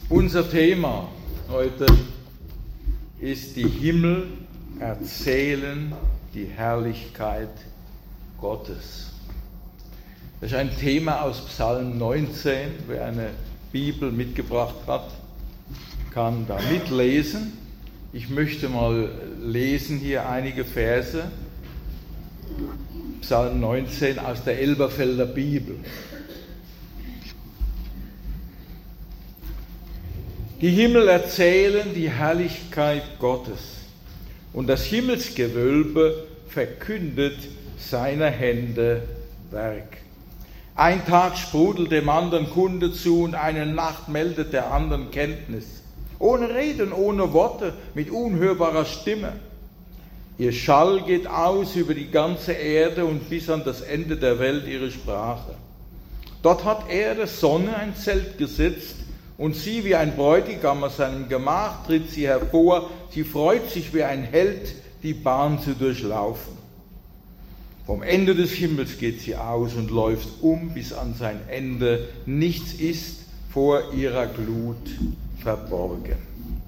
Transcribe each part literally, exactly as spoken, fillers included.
Unser Thema heute ist: Die Himmel erzählen die Herrlichkeit Gottes. Das ist ein Thema aus Psalm neunzehn. Wer eine Bibel mitgebracht hat, kann da mitlesen. Ich möchte mal lesen hier einige Verse. Psalm neunzehn aus der Elberfelder Bibel. Die Himmel erzählen die Herrlichkeit Gottes, und das Himmelsgewölbe verkündet seiner Hände Werk. Ein Tag sprudelt dem anderen Kunde zu, und eine Nacht meldet der anderen Kenntnis. Ohne Reden, ohne Worte, mit unhörbarer Stimme. Ihr Schall geht aus über die ganze Erde und bis an das Ende der Welt ihre Sprache. Dort hat Erde, Sonne ein Zelt gesetzt, und sie wie ein Bräutigam aus seinem Gemach tritt sie hervor. Sie freut sich wie ein Held, die Bahn zu durchlaufen. Vom Ende des Himmels geht sie aus und läuft um bis an sein Ende. Nichts ist vor ihrer Glut verborgen.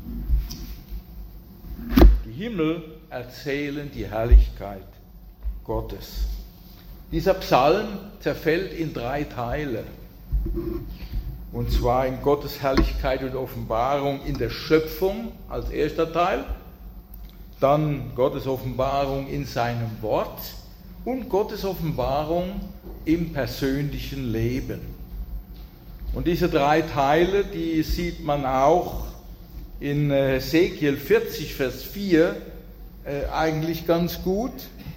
Die Himmel erzählen die Herrlichkeit Gottes. Dieser Psalm zerfällt in drei Teile. Und zwar in Gottes Herrlichkeit und Offenbarung in der Schöpfung als erster Teil, dann Gottes Offenbarung in seinem Wort und Gottes Offenbarung im persönlichen Leben. Und diese drei Teile, die sieht man auch in Hesekiel vierzig, Vers vier äh, eigentlich ganz gut.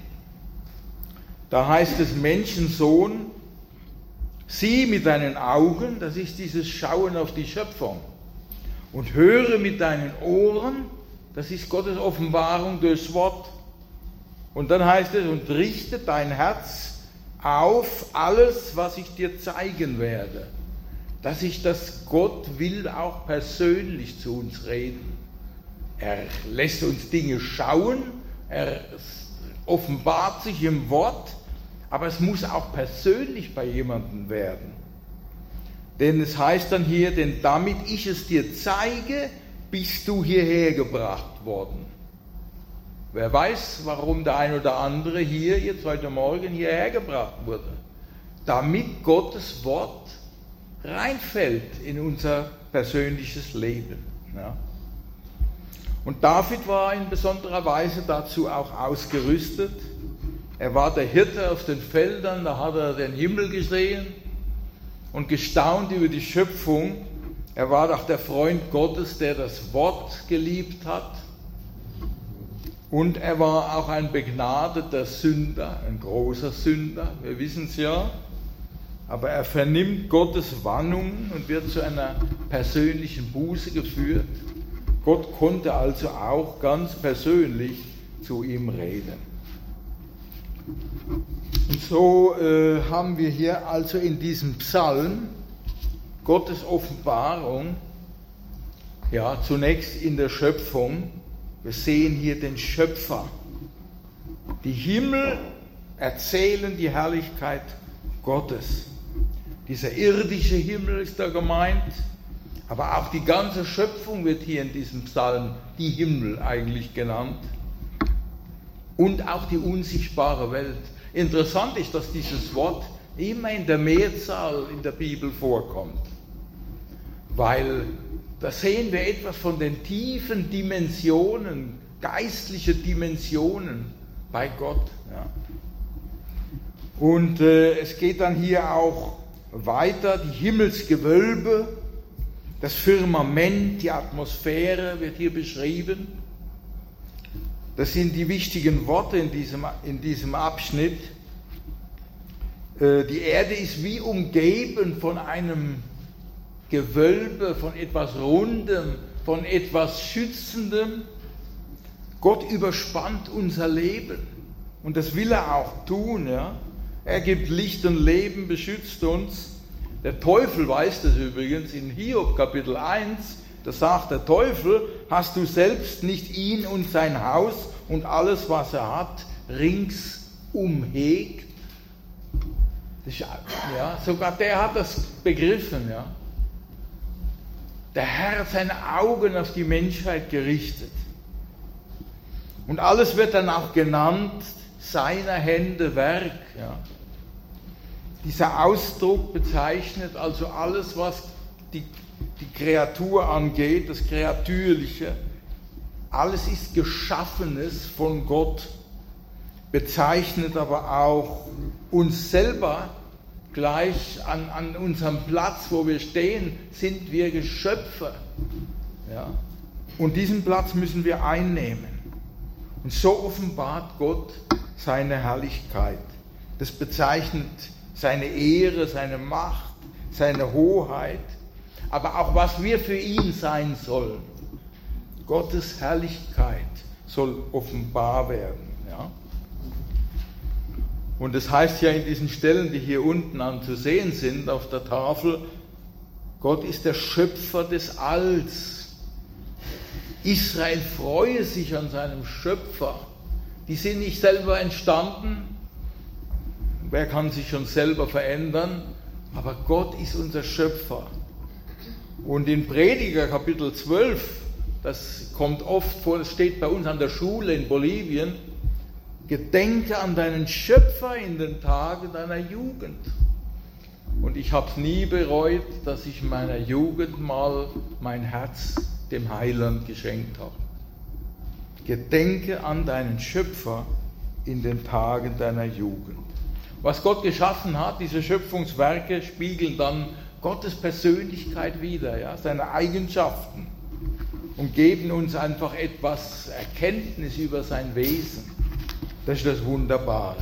Da heißt es: Menschensohn, sieh mit deinen Augen, das ist dieses Schauen auf die Schöpfung, und höre mit deinen Ohren, das ist Gottes Offenbarung durchs Wort. Und dann heißt es: und richte dein Herz auf alles, was ich dir zeigen werde. Das ist, dass Gott will auch persönlich zu uns reden. Er lässt uns Dinge schauen, er offenbart sich im Wort, aber es muss auch persönlich bei jemandem werden. Denn es heißt dann hier: denn damit ich es dir zeige, bist du hierher gebracht worden. Wer weiß, warum der ein oder andere hier jetzt heute Morgen hierher gebracht wurde. Damit Gottes Wort reinfällt in unser persönliches Leben. Ja. Und David war in besonderer Weise dazu auch ausgerüstet. Er war der Hirte auf den Feldern, da hat er den Himmel gesehen und gestaunt über die Schöpfung. Er war auch der Freund Gottes, der das Wort geliebt hat. Und er war auch ein begnadeter Sünder, ein großer Sünder, wir wissen es ja. Aber er vernimmt Gottes Warnungen und wird zu einer persönlichen Buße geführt. Gott konnte also auch ganz persönlich zu ihm reden. Und so äh, haben wir hier also in diesem Psalm Gottes Offenbarung, ja, zunächst in der Schöpfung. Wir sehen hier den Schöpfer. Die Himmel erzählen die Herrlichkeit Gottes. Dieser irdische Himmel ist da gemeint, aber auch die ganze Schöpfung wird hier in diesem Psalm die Himmel eigentlich genannt. Und auch die unsichtbare Welt. Interessant ist, dass dieses Wort immer in der Mehrzahl in der Bibel vorkommt. Weil da sehen wir etwas von den tiefen Dimensionen, geistliche Dimensionen bei Gott. Ja. Und äh, es geht dann hier auch weiter, die Himmelsgewölbe, das Firmament, die Atmosphäre wird hier beschrieben. Das sind die wichtigen Worte in diesem, in diesem Abschnitt. Äh, die Erde ist wie umgeben von einem Gewölbe, von etwas Rundem, von etwas Schützendem. Gott überspannt unser Leben, und das will er auch tun. Ja? Er gibt Licht und Leben, beschützt uns. Der Teufel weiß das übrigens in Hiob Kapitel eins. Da sagt der Teufel: hast du selbst nicht ihn und sein Haus und alles, was er hat, rings umhegt? Das ist, ja, sogar der hat das begriffen. Ja. Der Herr hat seine Augen auf die Menschheit gerichtet. Und alles wird dann auch genannt, seiner Hände Werk. Ja. Dieser Ausdruck bezeichnet also alles, was die, die Kreatur angeht, das Kreatürliche. Alles ist Geschaffenes von Gott, bezeichnet aber auch uns selber. Gleich an, an unserem Platz, wo wir stehen, sind wir Geschöpfe. Ja. Und diesen Platz müssen wir einnehmen. Und so offenbart Gott seine Herrlichkeit. Das bezeichnet seine Ehre, seine Macht, seine Hoheit, aber auch was wir für ihn sein sollen. Gottes Herrlichkeit soll offenbar werden. Ja. Und das heißt ja in diesen Stellen, die hier unten anzusehen sind auf der Tafel, Gott ist der Schöpfer des Alls. Israel freue sich an seinem Schöpfer. Die sind nicht selber entstanden. Wer kann sich schon selber verändern? Aber Gott ist unser Schöpfer. Und in Prediger Kapitel zwölf, das kommt oft vor, das steht bei uns an der Schule in Bolivien, gedenke an deinen Schöpfer in den Tagen deiner Jugend. Und ich habe es nie bereut, dass ich in meiner Jugend mal mein Herz dem Heiland geschenkt habe. Gedenke an deinen Schöpfer in den Tagen deiner Jugend. Was Gott geschaffen hat, diese Schöpfungswerke, spiegeln dann Gottes Persönlichkeit wider, ja, seine Eigenschaften, und geben uns einfach etwas Erkenntnis über sein Wesen. Das ist das Wunderbare.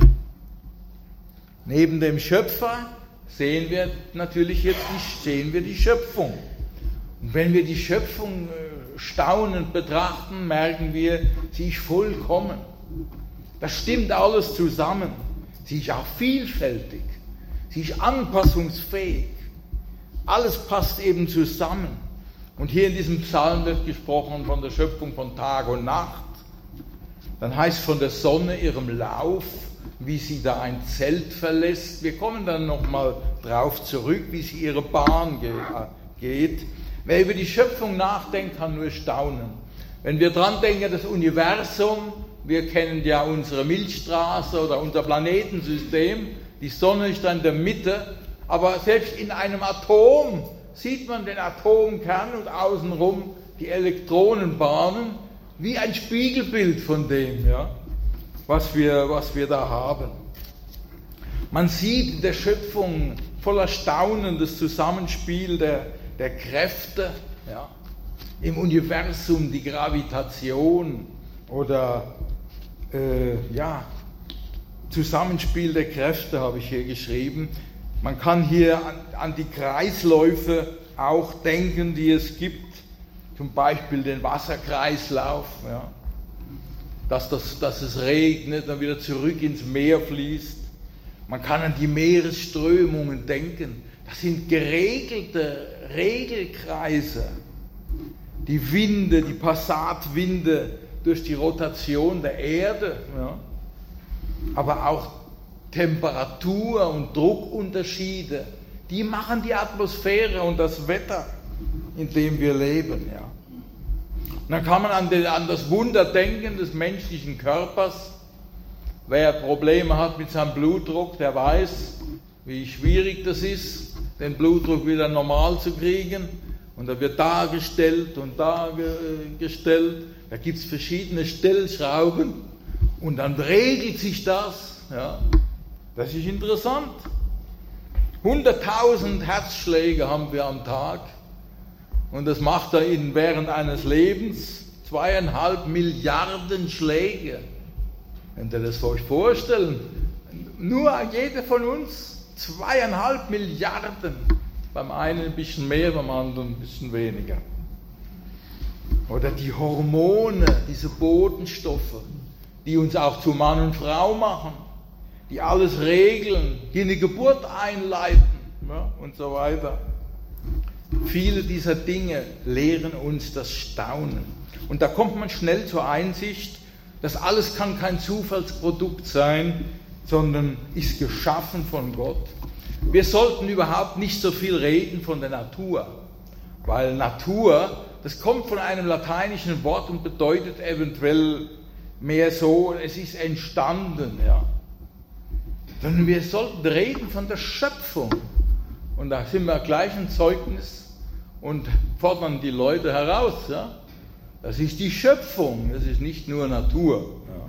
Neben dem Schöpfer sehen wir natürlich jetzt die, sehen wir die Schöpfung. Und wenn wir die Schöpfung staunend betrachten, merken wir, sie ist vollkommen. Das stimmt alles zusammen. Sie ist auch vielfältig. Sie ist anpassungsfähig. Alles passt eben zusammen. Und hier in diesem Psalm wird gesprochen von der Schöpfung von Tag und Nacht. Dann heißt von der Sonne, ihrem Lauf, wie sie da ein Zelt verlässt. Wir kommen dann nochmal drauf zurück, wie sie ihre Bahn geht. Wer über die Schöpfung nachdenkt, kann nur staunen. Wenn wir dran denken, das Universum, wir kennen ja unsere Milchstraße oder unser Planetensystem, die Sonne ist da in der Mitte, aber selbst in einem Atom sieht man den Atomkern und außenrum die Elektronenbahnen wie ein Spiegelbild von dem, ja, was wir, was wir da haben. Man sieht in der Schöpfung voller Staunen das Zusammenspiel der, der Kräfte, ja, im Universum die Gravitation oder äh, ja, Zusammenspiel der Kräfte habe ich hier geschrieben. Man kann hier an, an die Kreisläufe auch denken, die es gibt, zum Beispiel den Wasserkreislauf, ja, dass, das, dass es regnet, dann wieder zurück ins Meer fließt. Man kann an die Meeresströmungen denken. Das sind geregelte Regelkreise. Die Winde, die Passatwinde durch die Rotation der Erde, ja, aber auch Temperatur- und Druckunterschiede, die machen die Atmosphäre und das Wetter, in dem wir leben. Ja. Und dann kann man an, den, an das Wunder denken des menschlichen Körpers. Wer Probleme hat mit seinem Blutdruck, der weiß, wie schwierig das ist, den Blutdruck wieder normal zu kriegen. Und da wird dargestellt und dargestellt. Da gibt es verschiedene Stellschrauben und dann regelt sich das. Ja. Das ist interessant. hunderttausend Herzschläge haben wir am Tag und das macht er in, während eines Lebens zweieinhalb Milliarden Schläge. Könnt ihr das euch vorstellen? Nur jeder von uns zweieinhalb Milliarden. Beim einen ein bisschen mehr, beim anderen ein bisschen weniger. Oder die Hormone, diese Botenstoffe, die uns auch zu Mann und Frau machen, die alles regeln, die eine Geburt einleiten, ja, und so weiter. Viele dieser Dinge lehren uns das Staunen. Und da kommt man schnell zur Einsicht, das alles kann kein Zufallsprodukt sein, sondern ist geschaffen von Gott. Wir sollten überhaupt nicht so viel reden von der Natur. weil Natur, das kommt von einem lateinischen Wort und bedeutet eventuell mehr so, es ist entstanden, ja. Sondern wir sollten reden von der Schöpfung. Und da sind wir gleich ein Zeugnis und fordern die Leute heraus, ja. Das ist die Schöpfung, das ist nicht nur Natur.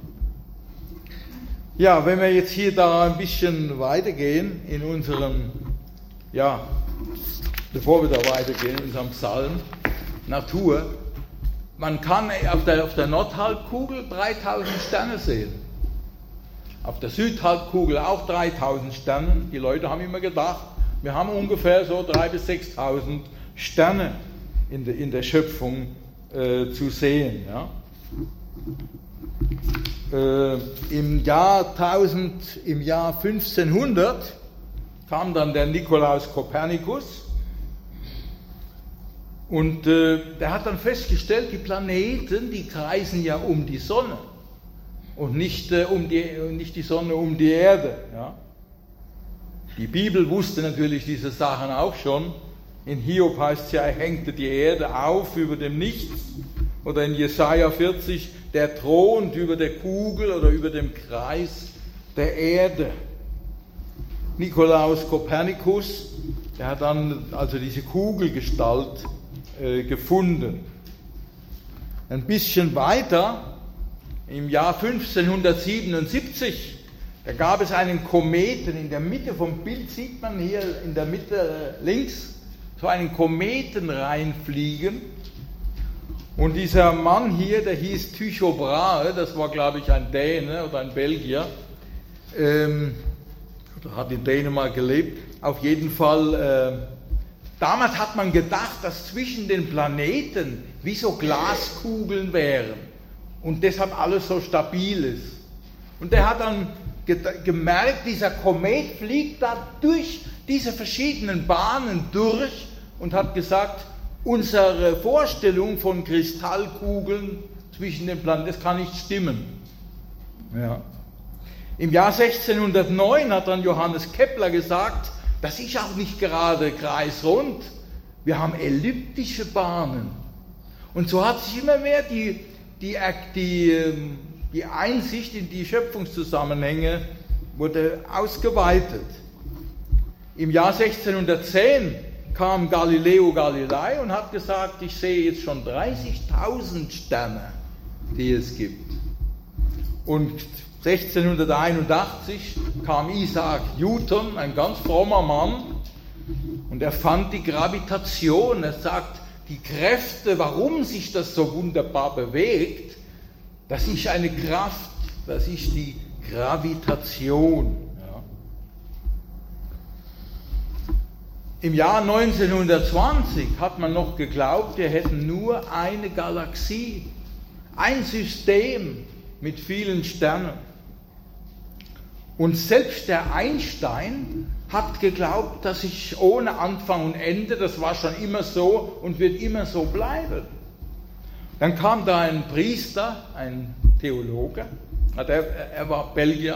Ja, ja, wenn wir jetzt hier da ein bisschen weitergehen in unserem, ja, bevor wir da weitergehen in unserem Psalm, Natur, man kann auf der, auf der Nordhalbkugel dreitausend Sterne sehen. Auf der Südhalbkugel auch dreitausend Sterne. Die Leute haben immer gedacht, wir haben ungefähr so dreitausend bis sechstausend Sterne in der, in der Schöpfung äh, zu sehen. Ja. Äh, im, Jahr tausend, im Jahr fünfzehnhundert kam dann der Nikolaus Kopernikus und äh, der hat dann festgestellt, die Planeten, die kreisen ja um die Sonne und nicht, äh, um die, nicht die Sonne um die Erde. Ja. Die Bibel wusste natürlich diese Sachen auch schon. In Hiob heißt es ja, er hängte die Erde auf über dem Nichts. Oder in Jesaja vierzig, der thront über der Kugel oder über dem Kreis der Erde. Nikolaus Kopernikus, der hat dann also diese Kugelgestalt äh, gefunden. Ein bisschen weiter, im Jahr fünfzehnhundertsiebenundsiebzig, da gab es einen Kometen, in der Mitte vom Bild sieht man hier in der Mitte links so einen Kometen reinfliegen. Und dieser Mann hier, der hieß Tycho Brahe, das war glaube ich ein Däne oder ein Belgier, ähm, oder hat in Dänemark gelebt, auf jeden Fall, äh, damals hat man gedacht, dass zwischen den Planeten wie so Glaskugeln wären und deshalb alles so stabil ist. Und der hat dann gemerkt, dieser Komet fliegt da durch diese verschiedenen Bahnen durch und hat gesagt, unsere Vorstellung von Kristallkugeln zwischen den Planeten, das kann nicht stimmen. Ja. Im Jahr sechzehnhundertneun hat dann Johannes Kepler gesagt, das ist auch nicht gerade kreisrund, wir haben elliptische Bahnen. Und so hat sich immer mehr die, die, die, die Einsicht in die Schöpfungszusammenhänge wurde ausgeweitet. Im Jahr sechzehnhundertzehn kam Galileo Galilei und hat gesagt, ich sehe jetzt schon dreißigtausend Sterne, die es gibt. Und sechzehnhunderteinundachtzig kam Isaac Newton, ein ganz frommer Mann, und er fand die Gravitation. Er sagt, die Kräfte, warum sich das so wunderbar bewegt, das ist eine Kraft, das ist die Gravitation. Ja. Im Jahr neunzehnhundertzwanzig hat man noch geglaubt, wir hätten nur eine Galaxie, ein System mit vielen Sternen. Und selbst der Einstein hat geglaubt, dass ich ohne Anfang und Ende, das war schon immer so und wird immer so bleiben. Dann kam da ein Priester, ein Theologe, er war Belgier,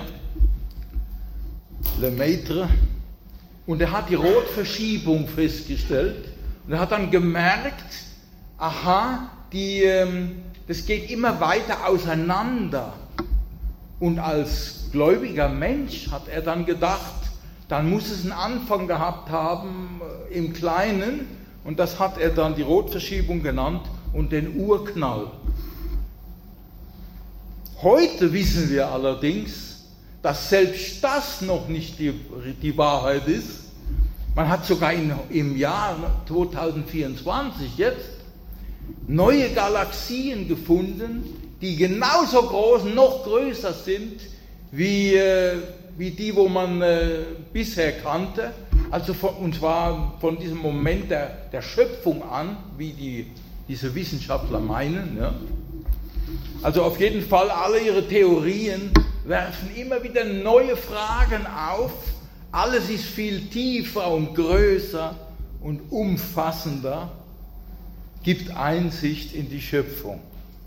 Lemaitre, und er hat die Rotverschiebung festgestellt und er hat dann gemerkt, aha, die, das geht immer weiter auseinander. Und als gläubiger Mensch hat er dann gedacht, dann muss es einen Anfang gehabt haben äh, im Kleinen, und das hat er dann die Rotverschiebung genannt und den Urknall. Heute wissen wir allerdings, dass selbst das noch nicht die, die Wahrheit ist. Man hat sogar in, im Jahr zweitausendvierundzwanzig jetzt neue Galaxien gefunden, die genauso groß, noch größer sind, wie, äh, wie die, wo man äh, bisher kannte, also von, und zwar von diesem Moment der, der Schöpfung an, wie die, diese Wissenschaftler meinen. Ja. Also auf jeden Fall, alle ihre Theorien werfen immer wieder neue Fragen auf, alles ist viel tiefer und größer und umfassender, gibt Einsicht in die Schöpfung.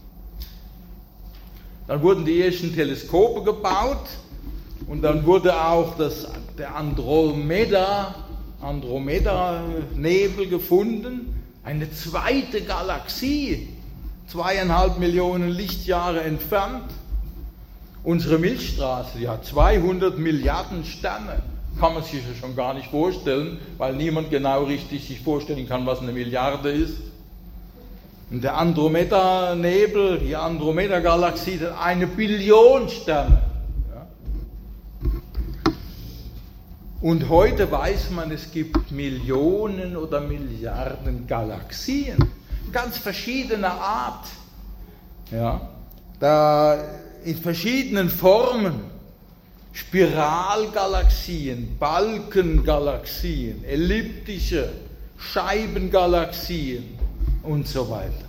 Dann wurden die ersten Teleskope gebaut und dann wurde auch das, der Andromeda, Andromeda-Nebel gefunden, Eine zweite Galaxie, zweieinhalb Millionen Lichtjahre entfernt. Unsere Milchstraße, die hat zweihundert Milliarden Sterne. Kann man sich ja schon gar nicht vorstellen, weil niemand genau richtig sich vorstellen kann, was eine Milliarde ist. Und der Andromeda-Nebel, die Andromeda-Galaxie, hat eine Billion Sterne. Ja. Und heute weiß man, es gibt Millionen oder Milliarden Galaxien, ganz verschiedener Art. Ja. Da in verschiedenen Formen. Spiralgalaxien, Balkengalaxien, elliptische Scheibengalaxien und so weiter.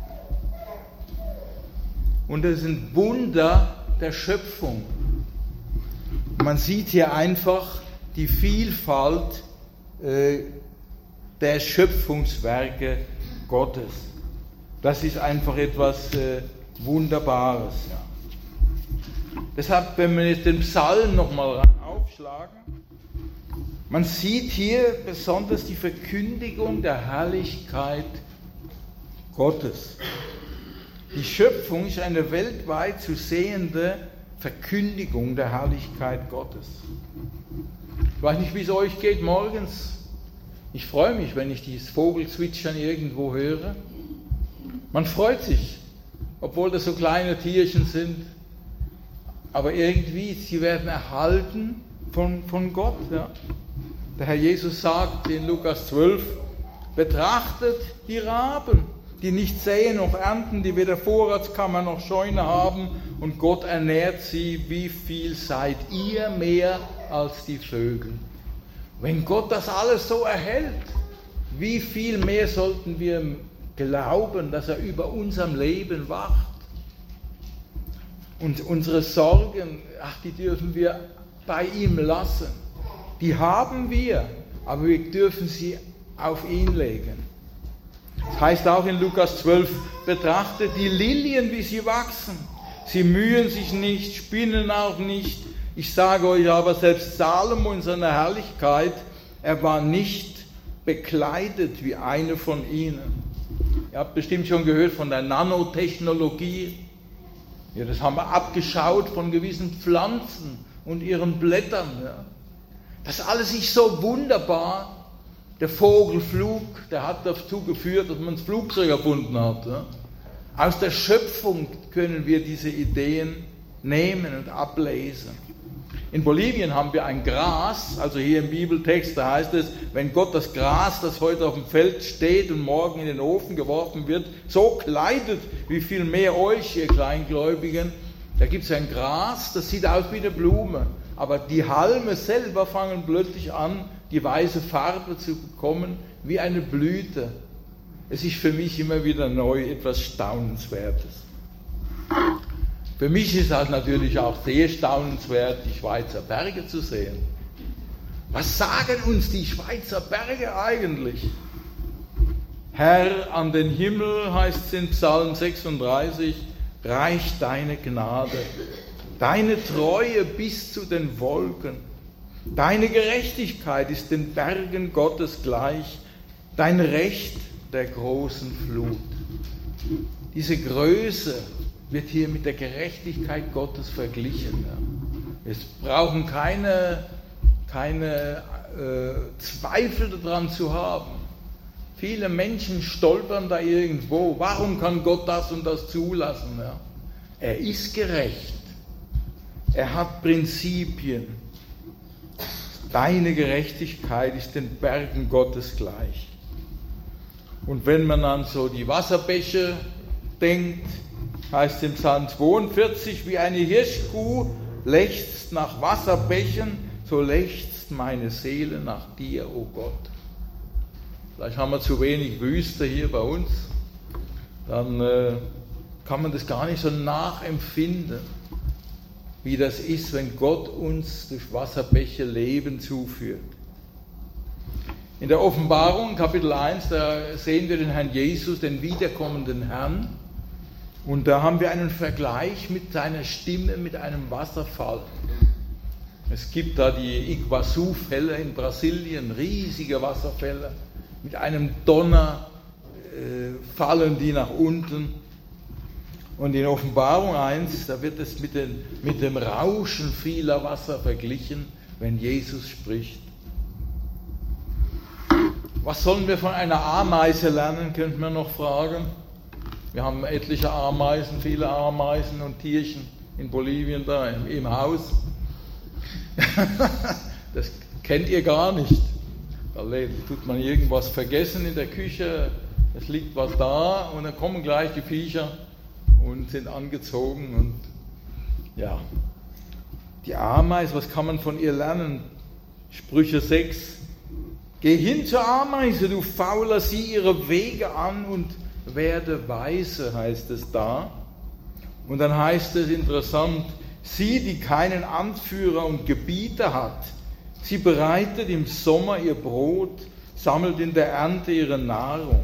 Und das ist ein Wunder der Schöpfung. Man sieht hier einfach die Vielfalt äh, der Schöpfungswerke Gottes. Das ist einfach etwas äh, Wunderbares. Ja. Deshalb, wenn wir jetzt den Psalm nochmal aufschlagen, man sieht hier besonders die Verkündigung der Herrlichkeit Gottes. Die Schöpfung ist eine weltweit zu sehende Verkündigung der Herrlichkeit Gottes. Ich weiß nicht, wie es euch geht morgens. Ich freue mich, wenn ich dieses Vogelzwitschern irgendwo höre. Man freut sich, obwohl das so kleine Tierchen sind. Aber irgendwie, sie werden erhalten von, von Gott. Ja. Der Herr Jesus sagt in Lukas zwölf, betrachtet die Raben, die nicht säen noch ernten, die weder Vorratskammer noch Scheune haben, und Gott ernährt sie. Wie viel seid ihr mehr als die Vögel? Wenn Gott das alles so erhält, wie viel mehr sollten wir glauben, dass er über unserem Leben wacht? Und unsere Sorgen, ach, die dürfen wir bei ihm lassen. Die haben wir, aber wir dürfen sie auf ihn legen. Das heißt auch in Lukas zwölf, betrachtet die Lilien, wie sie wachsen. Sie mühen sich nicht, spinnen auch nicht. Ich sage euch aber, selbst Salomo in seiner Herrlichkeit, er war nicht bekleidet wie eine von ihnen. Ihr habt bestimmt schon gehört von der Nanotechnologie. Ja, das haben wir abgeschaut von gewissen Pflanzen und ihren Blättern. Ja. Das alles ist so wunderbar. Der Vogelflug, der hat dazu geführt, dass man das Flugzeug erfunden hat. Ja. Aus der Schöpfung können wir diese Ideen nehmen und ablesen. In Bolivien haben wir ein Gras, also hier im Bibeltext, da heißt es, wenn Gott das Gras, das heute auf dem Feld steht und morgen in den Ofen geworfen wird, so kleidet, wie viel mehr euch, ihr Kleingläubigen, da gibt es ein Gras, das sieht aus wie eine Blume, aber die Halme selber fangen plötzlich an, die weiße Farbe zu bekommen, wie eine Blüte. Es ist für mich immer wieder neu etwas Staunenswertes. Für mich ist es natürlich auch sehr staunenswert, die Schweizer Berge zu sehen. Was sagen uns die Schweizer Berge eigentlich? Herr, an den Himmel, heißt es in Psalm sechsunddreißig, reicht deine Gnade, deine Treue bis zu den Wolken. Deine Gerechtigkeit ist den Bergen Gottes gleich, dein Recht der großen Flut. Diese Größe wird hier mit der Gerechtigkeit Gottes verglichen. Wir brauchen keine, keine äh, Zweifel daran zu haben. Viele Menschen stolpern da irgendwo. Warum kann Gott das und das zulassen? Ja? Er ist gerecht. Er hat Prinzipien. Deine Gerechtigkeit ist den Bergen Gottes gleich. Und wenn man an so die Wasserbäche denkt, heißt im Psalm zweiundvierzig, wie eine Hirschkuh lechzt nach Wasserbächen, so lechzt meine Seele nach dir, o Gott. Vielleicht haben wir zu wenig Wüste hier bei uns, dann äh, kann man das gar nicht so nachempfinden, wie das ist, wenn Gott uns durch Wasserbäche Leben zuführt. In der Offenbarung, Kapitel eins, da sehen wir den Herrn Jesus, den wiederkommenden Herrn. Und da haben wir einen Vergleich mit seiner Stimme, mit einem Wasserfall. Es gibt da die Iguazu-Fälle in Brasilien, riesige Wasserfälle, mit einem Donner, fallen die nach unten. Und in Offenbarung eins, da wird es mit, den, mit dem Rauschen vieler Wasser verglichen, wenn Jesus spricht. Was sollen wir von einer Ameise lernen, könnte man noch fragen. Wir haben etliche Ameisen, viele Ameisen und Tierchen in Bolivien da im, im Haus. Das kennt ihr gar nicht. Da tut man irgendwas vergessen in der Küche, es liegt was da und dann kommen gleich die Viecher und sind angezogen. Und ja, die Ameise, was kann man von ihr lernen? Sprüche sechs. Geh hin zur Ameise, du Fauler, sieh ihre Wege an und werde weise, heißt es da. Und dann heißt es interessant, sie, die keinen Anführer und Gebieter hat, sie bereitet im Sommer ihr Brot, sammelt in der Ernte ihre Nahrung.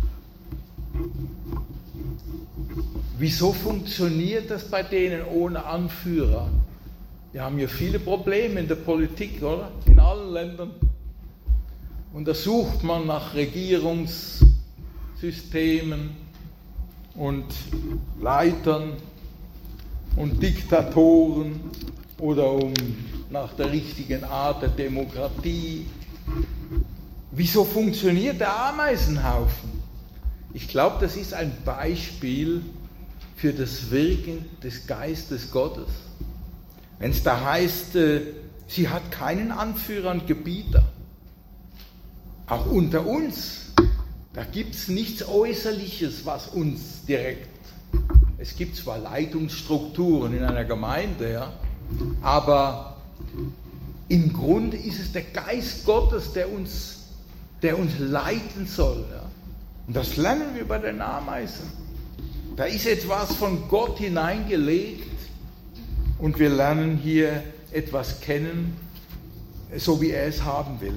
Wieso funktioniert das bei denen ohne Anführer? Wir haben hier viele Probleme in der Politik, oder? In allen Ländern. Und da sucht man nach Regierungssystemen und Leitern und Diktatoren oder um nach der richtigen Art der Demokratie. Wieso funktioniert der Ameisenhaufen? Ich glaube, das ist ein Beispiel für das Wirken des Geistes Gottes. Wenn es da heißt, sie hat keinen Anführer und Gebieter. Auch unter uns, da gibt es nichts Äußerliches, was uns direkt. Es gibt zwar Leitungsstrukturen in einer Gemeinde, ja, aber im Grunde ist es der Geist Gottes, der uns, der uns leiten soll. Ja. Und das lernen wir bei den Ameisen. Da ist etwas von Gott hineingelegt und wir lernen hier etwas kennen, so wie er es haben will.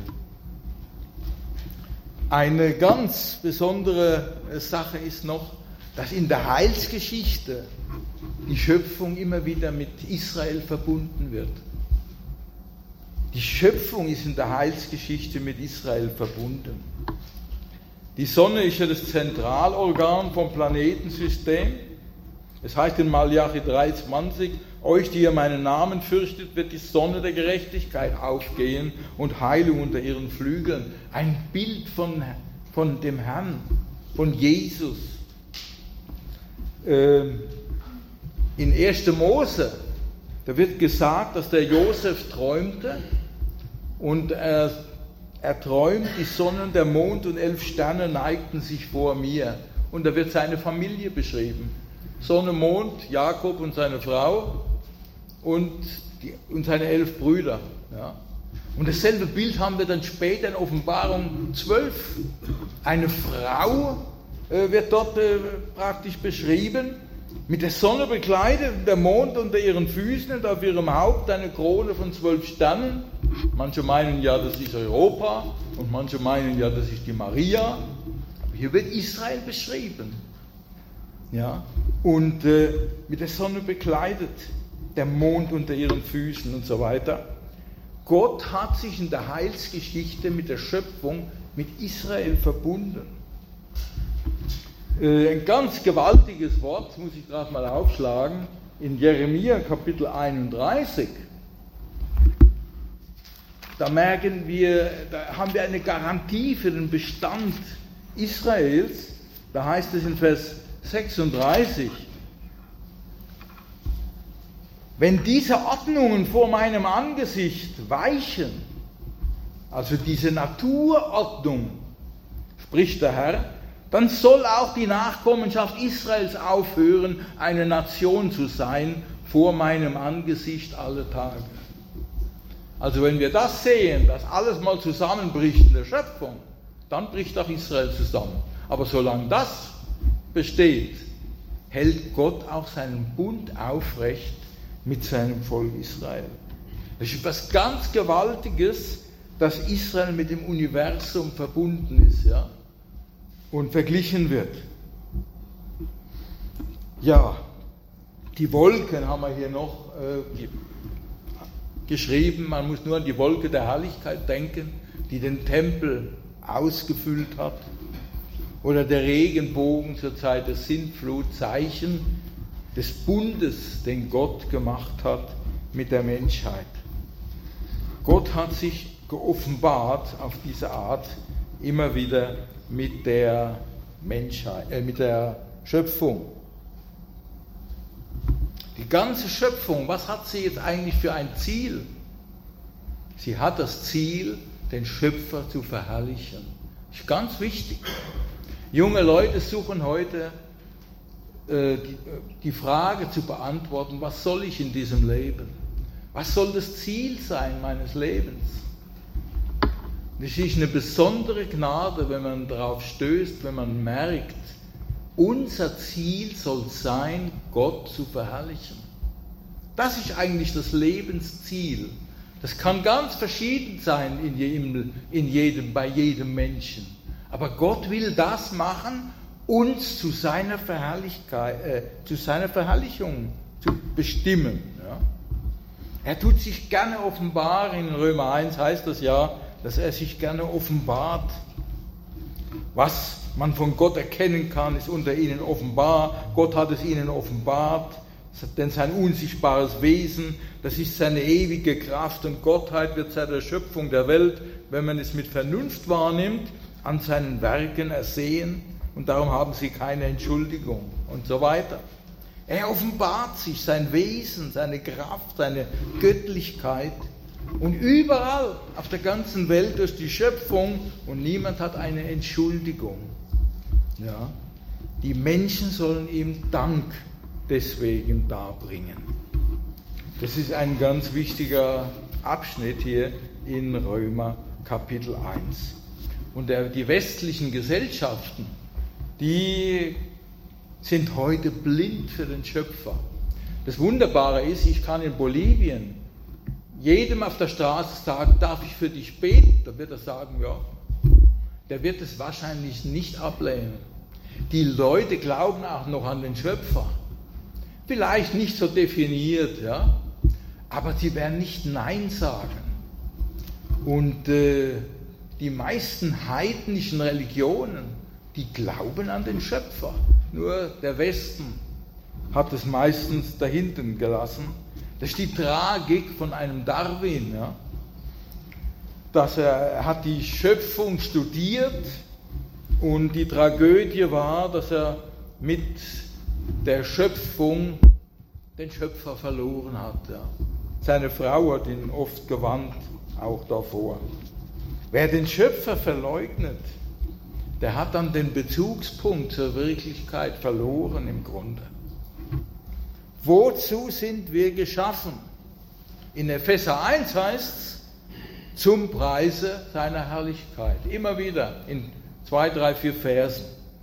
Eine ganz besondere Sache ist noch, dass in der Heilsgeschichte die Schöpfung immer wieder mit Israel verbunden wird. Die Schöpfung ist in der Heilsgeschichte mit Israel verbunden. Die Sonne ist ja das Zentralorgan vom Planetensystem. Es heißt in Malachi drei zwanzig, euch, die ihr meinen Namen fürchtet, wird die Sonne der Gerechtigkeit aufgehen und Heilung unter ihren Flügeln. Ein Bild von, von dem Herrn, von Jesus. Ähm, in erster Mose, da wird gesagt, dass der Josef träumte und er, er träumt, die Sonne, der Mond und elf Sterne neigten sich vor mir. Und da wird seine Familie beschrieben. Sonne, Mond, Jakob und seine Frau und, die, und seine elf Brüder. Ja. Und dasselbe Bild haben wir dann später in Offenbarung zwölf. Eine Frau äh, wird dort äh, praktisch beschrieben, mit der Sonne bekleidet, der Mond unter ihren Füßen und auf ihrem Haupt eine Krone von zwölf Sternen. Manche meinen ja, das ist Europa und manche meinen ja, das ist die Maria. Aber hier wird Israel beschrieben. Ja, und äh, mit der Sonne bekleidet, der Mond unter ihren Füßen und so weiter. Gott hat sich in der Heilsgeschichte mit der Schöpfung mit Israel verbunden. Äh, ein ganz gewaltiges Wort, das muss ich gerade mal aufschlagen, in Jeremia Kapitel einunddreißig. Da merken wir, da haben wir eine Garantie für den Bestand Israels. Da heißt es in Vers sechsunddreißig, wenn diese Ordnungen vor meinem Angesicht weichen, also diese Naturordnung, spricht der Herr, dann soll auch die Nachkommenschaft Israels aufhören, eine Nation zu sein, vor meinem Angesicht alle Tage. Also wenn wir das sehen, dass alles mal zusammenbricht in der Schöpfung, dann bricht auch Israel zusammen. Aber solange das besteht, hält Gott auch seinen Bund aufrecht mit seinem Volk Israel. Das ist etwas ganz Gewaltiges, dass Israel mit dem Universum verbunden ist, ja, und verglichen wird. Ja, die Wolken haben wir hier noch äh, geschrieben. Man muss nur an die Wolke der Herrlichkeit denken, die den Tempel ausgefüllt hat. oder der Regenbogen zur Zeit der Sintflut Zeichen des Bundes, den Gott gemacht hat mit der Menschheit. Gott hat sich geoffenbart auf diese Art immer wieder mit der Menschheit, äh, mit der Schöpfung. Die ganze Schöpfung, was hat sie jetzt eigentlich für ein Ziel? Sie hat das Ziel, den Schöpfer zu verherrlichen. Das ist ganz wichtig. Junge Leute suchen heute äh, die, die Frage zu beantworten, was soll ich in diesem Leben? Was soll das Ziel sein meines Lebens? Es ist eine besondere Gnade, wenn man darauf stößt, wenn man merkt, unser Ziel soll sein, Gott zu verherrlichen. Das ist eigentlich das Lebensziel. Das kann ganz verschieden sein in jedem, in jedem, bei jedem Menschen. Aber Gott will das machen, uns zu seiner, Verherrlichkeit, äh, zu seiner Verherrlichung zu bestimmen. Ja? Er tut sich gerne offenbaren. In Römer eins heißt das ja, dass er sich gerne offenbart. Was man von Gott erkennen kann, ist unter ihnen offenbar. Gott hat es ihnen offenbart, denn sein unsichtbares Wesen, das ist seine ewige Kraft und Gottheit, wird seit der Schöpfung der Welt, wenn man es mit Vernunft wahrnimmt, an seinen Werken ersehen und darum haben sie keine Entschuldigung und so weiter. Er offenbart sich, sein Wesen, seine Kraft, seine Göttlichkeit und überall auf der ganzen Welt durch die Schöpfung und niemand hat eine Entschuldigung. Ja, die Menschen sollen ihm Dank deswegen darbringen. Das ist ein ganz wichtiger Abschnitt hier in Römer Kapitel eins. Und der, die westlichen Gesellschaften, die sind heute blind für den Schöpfer. Das Wunderbare ist, ich kann in Bolivien jedem auf der Straße sagen, darf ich für dich beten? Da wird er sagen, ja. Der wird es wahrscheinlich nicht ablehnen. Die Leute glauben auch noch an den Schöpfer. Vielleicht nicht so definiert, ja, aber sie werden nicht Nein sagen. Und äh, die meisten heidnischen Religionen, die glauben an den Schöpfer. Nur der Westen hat es meistens dahinten gelassen. Das ist die Tragik von einem Darwin, ja. Dass er, er hat die Schöpfung studiert und die Tragödie war, dass er mit der Schöpfung den Schöpfer verloren hat. Ja. Seine Frau hat ihn oft gewarnt, auch davor. Wer den Schöpfer verleugnet, der hat dann den Bezugspunkt zur Wirklichkeit verloren im Grunde. Wozu sind wir geschaffen? In Epheser eins heißt es, zum Preise seiner Herrlichkeit. Immer wieder in zwei, drei, vier Versen.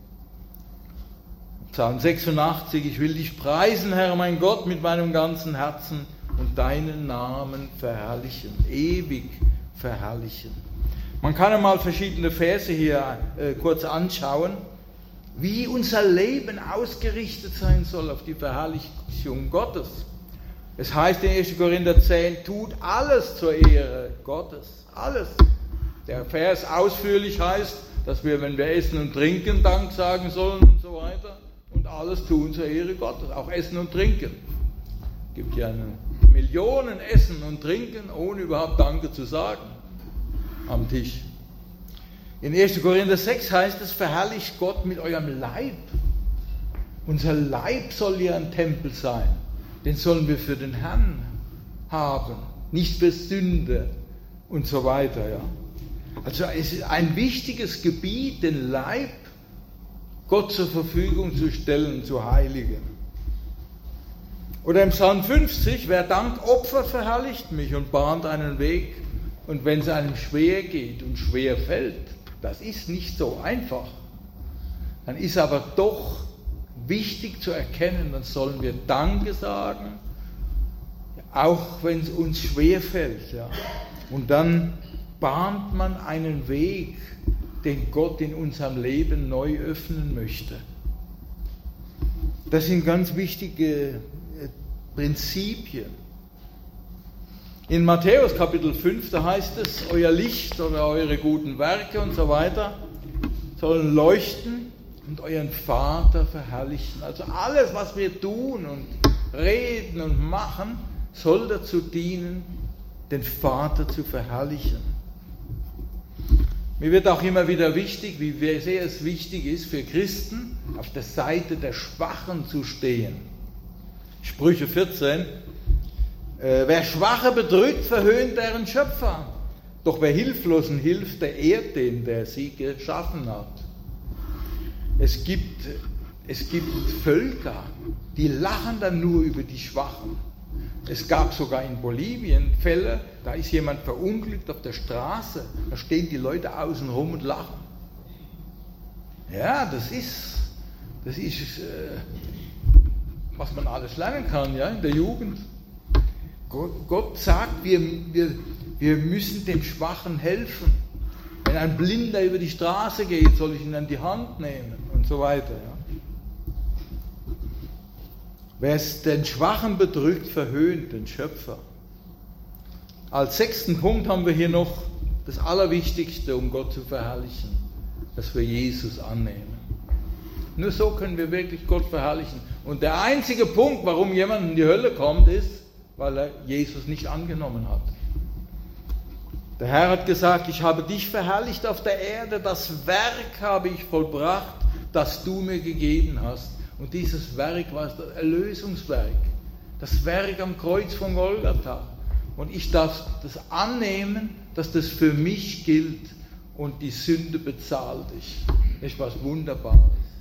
Psalm sechsundachtzig, ich will dich preisen, Herr mein Gott, mit meinem ganzen Herzen und deinen Namen verherrlichen, ewig verherrlichen. Man kann einmal verschiedene Verse hier äh, kurz anschauen, wie unser Leben ausgerichtet sein soll auf die Verherrlichung Gottes. Es heißt in erster Korinther zehn, tut alles zur Ehre Gottes, alles. Der Vers ausführlich heißt, dass wir, wenn wir essen und trinken, Dank sagen sollen und so weiter und alles tun zur Ehre Gottes, auch Essen und Trinken. Es gibt ja eine Millionen Essen und Trinken, ohne überhaupt Danke zu sagen am Tisch. In erster Korinther sechs heißt es, verherrlicht Gott mit eurem Leib. Unser Leib soll ja ein Tempel sein. Den sollen wir für den Herrn haben, nicht für Sünde und so weiter. Ja. Also es ist ein wichtiges Gebiet, den Leib Gott zur Verfügung zu stellen, zu heiligen. Oder im Psalm fünfzig, wer dank Opfer verherrlicht mich und bahnt einen Weg, und wenn es einem schwer geht und schwer fällt, das ist nicht so einfach, dann ist aber doch wichtig zu erkennen, dann sollen wir Danke sagen, auch wenn es uns schwer fällt. Ja. Und dann bahnt man einen Weg, den Gott in unserem Leben neu öffnen möchte. Das sind ganz wichtige Prinzipien. In Matthäus Kapitel fünf, da heißt es, euer Licht oder eure guten Werke und so weiter sollen leuchten und euren Vater verherrlichen. Also alles, was wir tun und reden und machen, soll dazu dienen, den Vater zu verherrlichen. Mir wird auch immer wieder wichtig, wie sehr es wichtig ist für Christen, auf der Seite der Schwachen zu stehen. Sprüche vierzehn. Äh, wer Schwache bedrückt, verhöhnt deren Schöpfer. Doch wer Hilflosen hilft, der ehrt den, der sie geschaffen hat. Es gibt, es gibt Völker, die lachen dann nur über die Schwachen. Es gab sogar in Bolivien Fälle, da ist jemand verunglückt auf der Straße, da stehen die Leute außen rum und lachen. Ja, das ist, das ist äh, was man alles lernen kann, ja, in der Jugend. Gott, Gott sagt, wir, wir, wir müssen dem Schwachen helfen. Wenn ein Blinder über die Straße geht, soll ich ihn an die Hand nehmen und so weiter. Ja. Wer es den Schwachen bedrückt, verhöhnt den Schöpfer. Als sechsten Punkt haben wir hier noch das Allerwichtigste, um Gott zu verherrlichen, dass wir Jesus annehmen. Nur so können wir wirklich Gott verherrlichen. Und der einzige Punkt, warum jemand in die Hölle kommt, ist, weil er Jesus nicht angenommen hat. Der Herr hat gesagt, ich habe dich verherrlicht auf der Erde, das Werk habe ich vollbracht, das du mir gegeben hast. Und dieses Werk war das Erlösungswerk, das Werk am Kreuz von Golgatha. Und ich darf das annehmen, dass das für mich gilt und die Sünde bezahlt ist. Das ist was Wunderbares.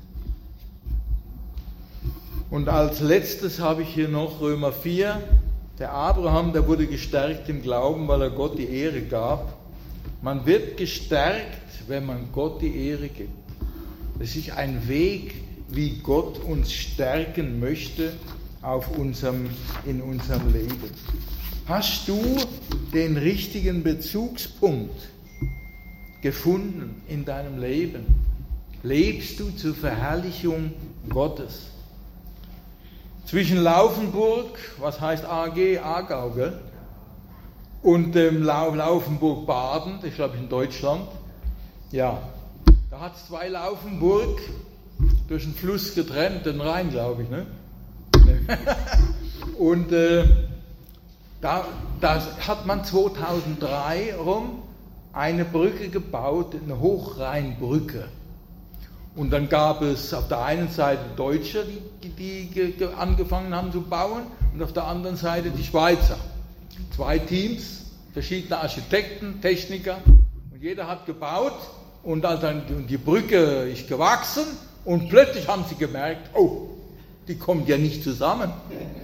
Und als letztes habe ich hier noch Römer vier. Der Abraham, der wurde gestärkt im Glauben, weil er Gott die Ehre gab. Man wird gestärkt, wenn man Gott die Ehre gibt. Das ist ein Weg, wie Gott uns stärken möchte auf unserem, in unserem Leben. Hast du den richtigen Bezugspunkt gefunden in deinem Leben? Lebst du zur Verherrlichung Gottes? Zwischen Laufenburg, was heißt A G, Aargau, gell? Und dem Laufenburg-Baden, das ist glaube ich in Deutschland, ja, da hat es zwei Laufenburg durch den Fluss getrennt, den Rhein, glaube ich, ne? Und äh, da, da hat man zweitausenddrei rum eine Brücke gebaut, eine Hochrheinbrücke. Und dann gab es auf der einen Seite Deutsche, die, die, die angefangen haben zu bauen, und auf der anderen Seite die Schweizer. Zwei Teams, verschiedene Architekten, Techniker, und jeder hat gebaut, und dann die Brücke ist gewachsen, und plötzlich haben sie gemerkt, oh, die kommen ja nicht zusammen.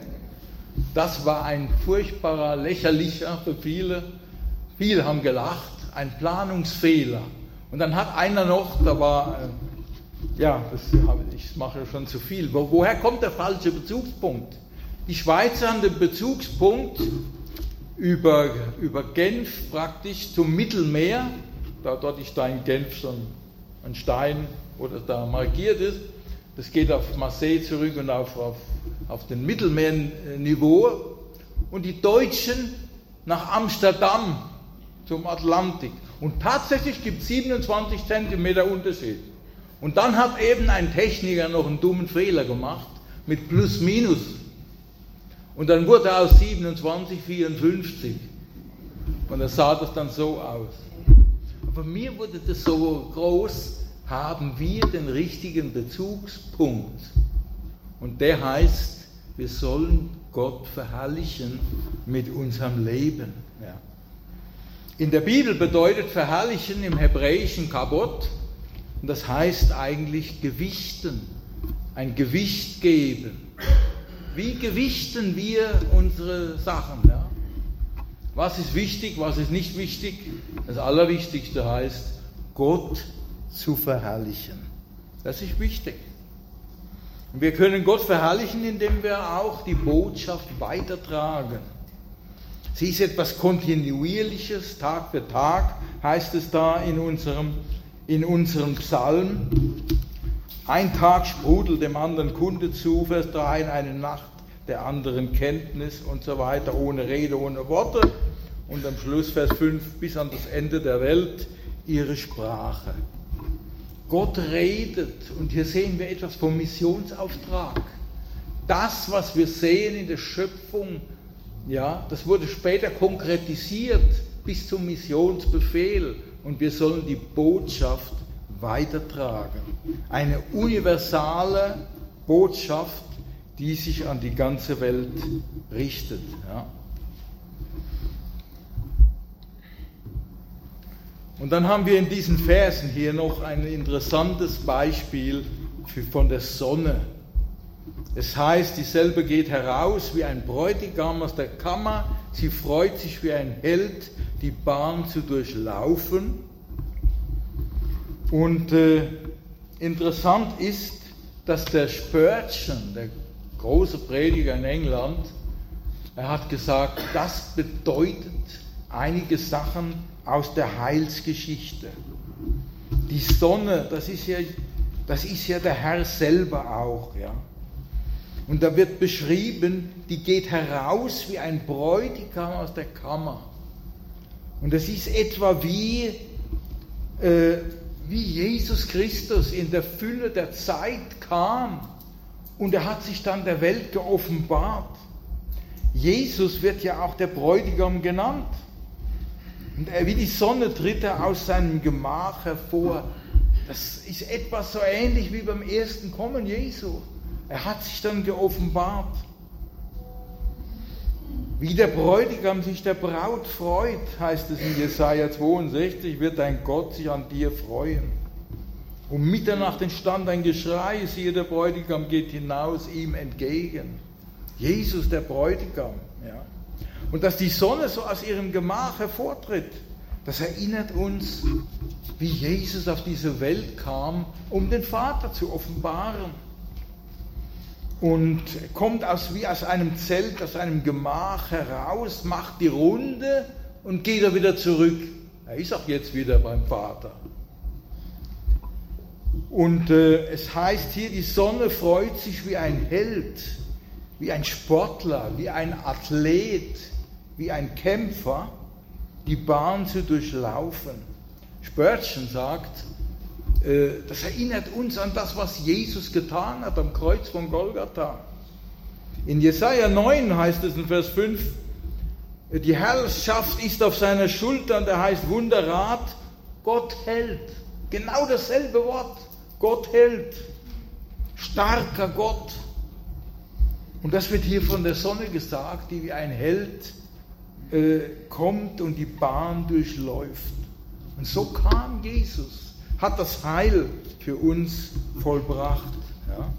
Das war ein furchtbarer, lächerlicher für viele. Viele haben gelacht, ein Planungsfehler. Und dann hat einer noch, da war, ja, das, ich mache schon zu viel. Wo, woher kommt der falsche Bezugspunkt? Die Schweizer haben den Bezugspunkt über, über Genf praktisch zum Mittelmeer. Da, dort ist da in Genf so ein, ein Stein, wo das da markiert ist. Das geht auf Marseille zurück und auf, auf, auf den Mittelmeerniveau. Und die Deutschen nach Amsterdam zum Atlantik. Und tatsächlich gibt es siebenundzwanzig Zentimeter Unterschied. Und dann hat eben ein Techniker noch einen dummen Fehler gemacht mit Plus Minus. Und dann wurde aus siebenundzwanzig vierundfünfzig. Und dann sah das dann so aus. Aber mir wurde das so groß, haben wir den richtigen Bezugspunkt. Und der heißt, wir sollen Gott verherrlichen mit unserem Leben. Ja. In der Bibel bedeutet verherrlichen im Hebräischen Kabot, und das heißt eigentlich gewichten, ein Gewicht geben. Wie gewichten wir unsere Sachen? Ja? Was ist wichtig, was ist nicht wichtig? Das Allerwichtigste heißt, Gott zu verherrlichen. Das ist wichtig. Und wir können Gott verherrlichen, indem wir auch die Botschaft weitertragen. Sie ist etwas Kontinuierliches, Tag für Tag, heißt es da in unserem, in unserem Psalm. Ein Tag sprudelt dem anderen Kunde zu, Vers drei, eine Nacht der anderen Kenntnis und so weiter, ohne Rede, ohne Worte. Und am Schluss Vers fünf, bis an das Ende der Welt ihre Sprache. Gott redet, und hier sehen wir etwas vom Missionsauftrag. Das, was wir sehen in der Schöpfung, ja, das wurde später konkretisiert bis zum Missionsbefehl, und wir sollen die Botschaft weitertragen. Eine universale Botschaft, die sich an die ganze Welt richtet. Ja. Und dann haben wir in diesen Versen hier noch ein interessantes Beispiel für, von der Sonne. Es heißt, dieselbe geht heraus wie ein Bräutigam aus der Kammer, sie freut sich wie ein Held, die Bahn zu durchlaufen. Und äh, interessant ist, dass der Spurgeon, der große Prediger in England, er hat gesagt, das bedeutet einige Sachen aus der Heilsgeschichte. Die Sonne, das ist ja, das ist ja der Herr selber auch, ja. Und da wird beschrieben, die geht heraus wie ein Bräutigam aus der Kammer. Und das ist etwa wie, äh, wie Jesus Christus in der Fülle der Zeit kam und er hat sich dann der Welt geoffenbart. Jesus wird ja auch der Bräutigam genannt. Und er, wie die Sonne tritt er aus seinem Gemach hervor. Das ist etwas so ähnlich wie beim ersten Kommen Jesu. Er hat sich dann geoffenbart. Wie der Bräutigam sich der Braut freut, heißt es in Jesaja zweiundsechzig, wird dein Gott sich an dir freuen. Um Mitternacht entstand ein Geschrei, siehe, der Bräutigam geht hinaus ihm entgegen. Jesus, der Bräutigam. Ja. Und dass die Sonne so aus ihrem Gemach hervortritt, das erinnert uns, wie Jesus auf diese Welt kam, um den Vater zu offenbaren. Und kommt aus, wie aus einem Zelt, aus einem Gemach heraus, macht die Runde und geht er wieder zurück. Er ist auch jetzt wieder beim Vater. Und äh, es heißt hier, die Sonne freut sich wie ein Held, wie ein Sportler, wie ein Athlet, wie ein Kämpfer, die Bahn zu durchlaufen. Spurgeon sagt, das erinnert uns an das, was Jesus getan hat am Kreuz von Golgatha. In Jesaja neun heißt es in Vers fünf, die Herrschaft ist auf seiner Schulter, und er heißt Wunderrat, Gott hält. Genau dasselbe Wort, Gott hält. Starker Gott. Und das wird hier von der Sonne gesagt, die wie ein Held äh, kommt und die Bahn durchläuft. Und so kam Jesus. Hat das Heil für uns vollbracht. Ja.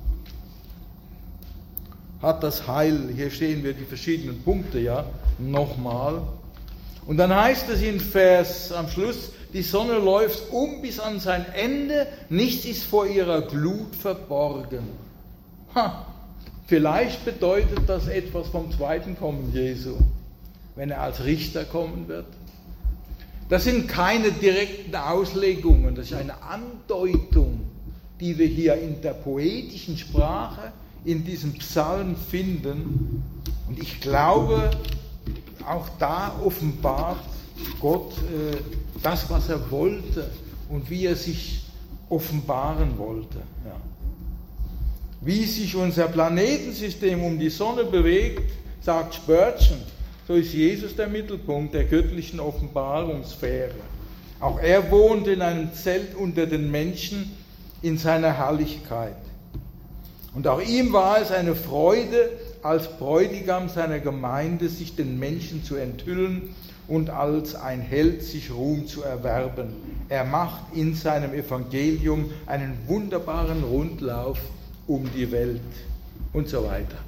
Hat das Heil, hier stehen wir die verschiedenen Punkte, ja, nochmal. Und dann heißt es in Vers am Schluss, die Sonne läuft um bis an sein Ende, nichts ist vor ihrer Glut verborgen. Ha, vielleicht bedeutet das etwas vom zweiten Kommen Jesu, wenn er als Richter kommen wird. Das sind keine direkten Auslegungen, das ist eine Andeutung, die wir hier in der poetischen Sprache in diesem Psalm finden. Und ich glaube, auch da offenbart Gott äh, das, was er wollte und wie er sich offenbaren wollte. Ja. Wie sich unser Planetensystem um die Sonne bewegt, sagt Spurgeon, so ist Jesus der Mittelpunkt der göttlichen Offenbarungssphäre. Auch er wohnt in einem Zelt unter den Menschen in seiner Herrlichkeit. Und auch ihm war es eine Freude, als Bräutigam seiner Gemeinde sich den Menschen zu enthüllen und als ein Held sich Ruhm zu erwerben. Er macht in seinem Evangelium einen wunderbaren Rundlauf um die Welt und so weiter.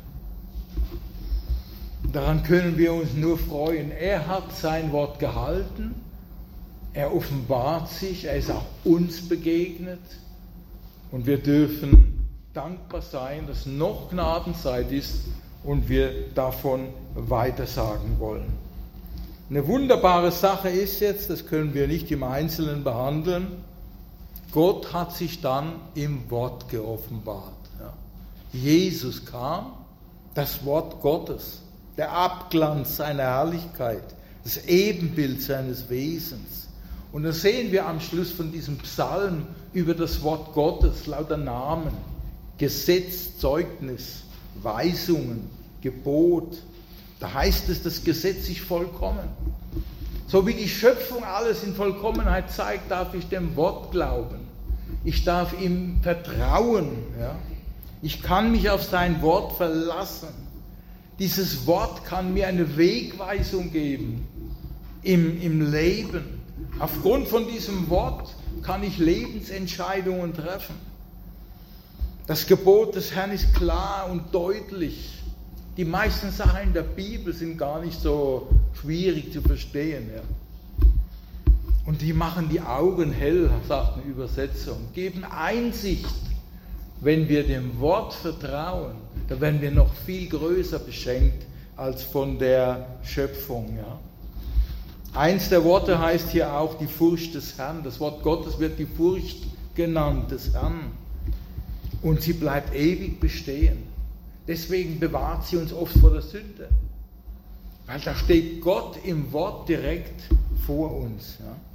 Daran können wir uns nur freuen. Er hat sein Wort gehalten, er offenbart sich, er ist auch uns begegnet und wir dürfen dankbar sein, dass noch Gnadenzeit ist und wir davon weitersagen wollen. Eine wunderbare Sache ist jetzt, das können wir nicht im Einzelnen behandeln, Gott hat sich dann im Wort geoffenbart. Ja. Jesus kam, das Wort Gottes, der Abglanz seiner Herrlichkeit, das Ebenbild seines Wesens. Und das sehen wir am Schluss von diesem Psalm über das Wort Gottes, lauter Namen, Gesetz, Zeugnis, Weisungen, Gebot. Da heißt es, das Gesetz ist vollkommen. So wie die Schöpfung alles in Vollkommenheit zeigt, darf ich dem Wort glauben. Ich darf ihm vertrauen. Ja? Ich kann mich auf sein Wort verlassen. Dieses Wort kann mir eine Wegweisung geben im, im Leben. Aufgrund von diesem Wort kann ich Lebensentscheidungen treffen. Das Gebot des Herrn ist klar und deutlich. Die meisten Sachen in der Bibel sind gar nicht so schwierig zu verstehen. Ja. Und die machen die Augen hell, sagt eine Übersetzung, geben Einsicht. Wenn wir dem Wort vertrauen, da werden wir noch viel größer beschenkt als von der Schöpfung. Ja. Eins der Worte heißt hier auch die Furcht des Herrn. Das Wort Gottes wird die Furcht genannt des Herrn. Und sie bleibt ewig bestehen. Deswegen bewahrt sie uns oft vor der Sünde. Weil da steht Gott im Wort direkt vor uns.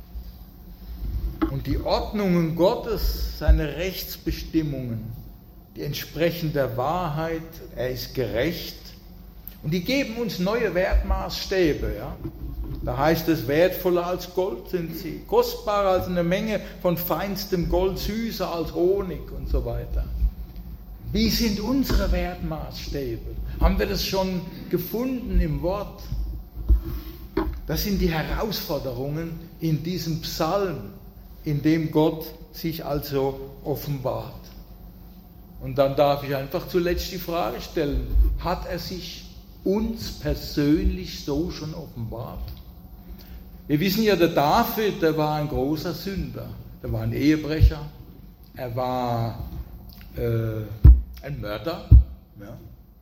Ja. Und die Ordnungen Gottes, seine Rechtsbestimmungen, die entsprechen der Wahrheit, er ist gerecht. Und die geben uns neue Wertmaßstäbe. Ja. Da heißt es, wertvoller als Gold sind sie, kostbarer als eine Menge von feinstem Gold, süßer als Honig und so weiter. Wie sind unsere Wertmaßstäbe? Haben wir das schon gefunden im Wort? Das sind die Herausforderungen in diesem Psalm, in dem Gott sich also offenbart. Und dann darf ich einfach zuletzt die Frage stellen, hat er sich uns persönlich so schon offenbart? Wir wissen ja, der David, der war ein großer Sünder. Der war ein Ehebrecher. Er war äh, ein Mörder. Ja.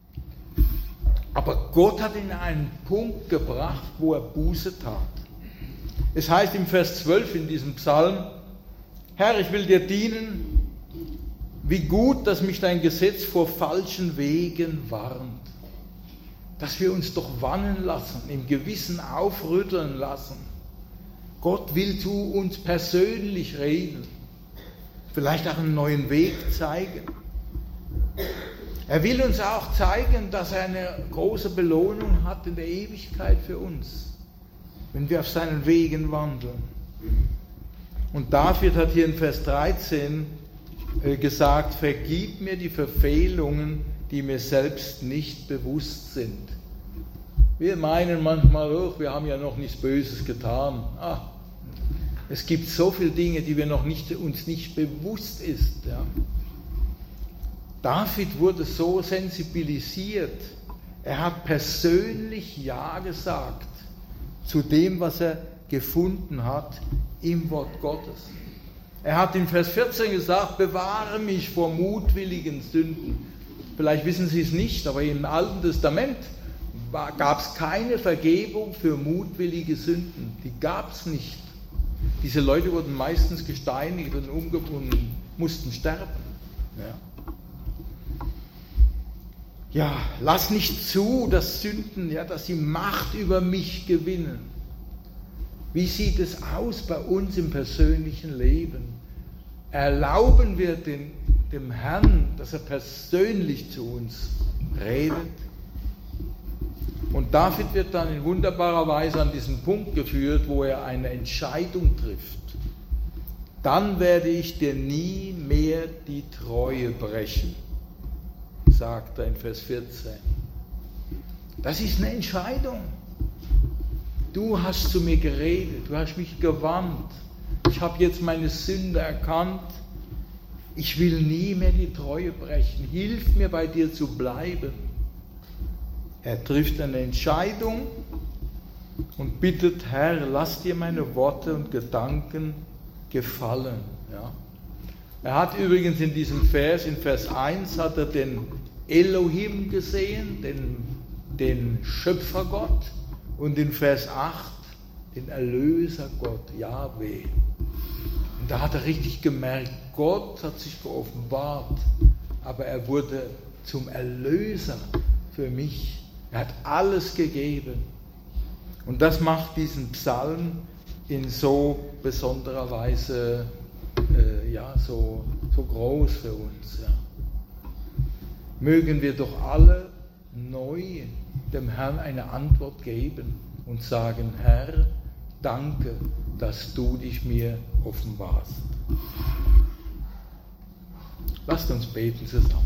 Aber Gott hat ihn an einen Punkt gebracht, wo er Buße tat. Es heißt im Vers zwölf in diesem Psalm, Herr, ich will dir dienen, wie gut, dass mich dein Gesetz vor falschen Wegen warnt. Dass wir uns doch warnen lassen, im Gewissen aufrütteln lassen. Gott will zu uns persönlich reden, vielleicht auch einen neuen Weg zeigen. Er will uns auch zeigen, dass er eine große Belohnung hat in der Ewigkeit für uns, wenn wir auf seinen Wegen wandeln. Und David hat hier in Vers dreizehn gesagt, vergib mir die Verfehlungen, die mir selbst nicht bewusst sind. Wir meinen manchmal, oh, wir haben ja noch nichts Böses getan. Ah, es gibt so viele Dinge, die wir noch nicht, uns nicht bewusst ist. Ja. David wurde so sensibilisiert. Er hat persönlich Ja gesagt zu dem, was er gefunden hat im Wort Gottes. Er hat in Vers vierzehn gesagt, bewahre mich vor mutwilligen Sünden. Vielleicht wissen Sie es nicht, aber im Alten Testament gab es keine Vergebung für mutwillige Sünden. Die gab es nicht. Diese Leute wurden meistens gesteinigt und umgebunden, mussten sterben. Ja. ja, lass nicht zu, dass Sünden, ja, dass sie Macht über mich gewinnen. Wie sieht es aus bei uns im persönlichen Leben? Erlauben wir den, dem Herrn, dass er persönlich zu uns redet? Und David wird dann in wunderbarer Weise an diesen Punkt geführt, wo er eine Entscheidung trifft. Dann werde ich dir nie mehr die Treue brechen, sagt er in Vers vierzehn. Das ist eine Entscheidung. Du hast zu mir geredet, du hast mich gewarnt. Ich habe jetzt meine Sünde erkannt. Ich will nie mehr die Treue brechen. Hilf mir, bei dir zu bleiben. Er trifft eine Entscheidung und bittet, Herr, lass dir meine Worte und Gedanken gefallen. Ja. Er hat übrigens in diesem Vers, in Vers eins, hat er den Elohim gesehen, den, den Schöpfergott, und in Vers acht den Erlösergott, Jahwe. Und da hat er richtig gemerkt, Gott hat sich geoffenbart, aber er wurde zum Erlöser für mich. Er hat alles gegeben. Und das macht diesen Psalm in so besonderer Weise äh, ja, so, so groß für uns. Ja. Mögen wir doch alle neu dem Herrn eine Antwort geben und sagen: Herr, danke, dass du dich mir offenbarst. Lasst uns beten zusammen.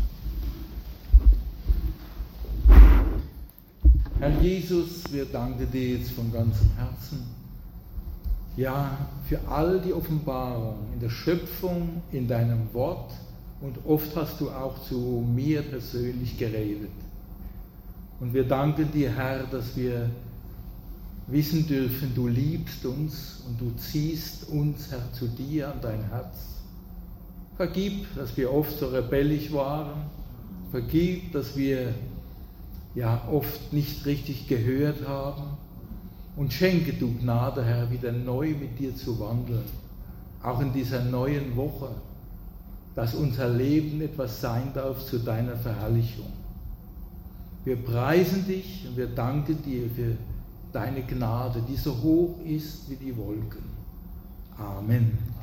Herr Jesus, wir danken dir jetzt von ganzem Herzen, ja, für all die Offenbarung in der Schöpfung, in deinem Wort, und oft hast du auch zu mir persönlich geredet. Und wir danken dir, Herr, dass wir wissen dürfen, du liebst uns und du ziehst uns, Herr, zu dir an dein Herz. Vergib, dass wir oft so rebellisch waren. Vergib, dass wir ja oft nicht richtig gehört haben. Und schenke du Gnade, Herr, wieder neu mit dir zu wandeln. Auch in dieser neuen Woche, dass unser Leben etwas sein darf zu deiner Verherrlichung. Wir preisen dich und wir danken dir für deine Gnade, die so hoch ist wie die Wolken. Amen.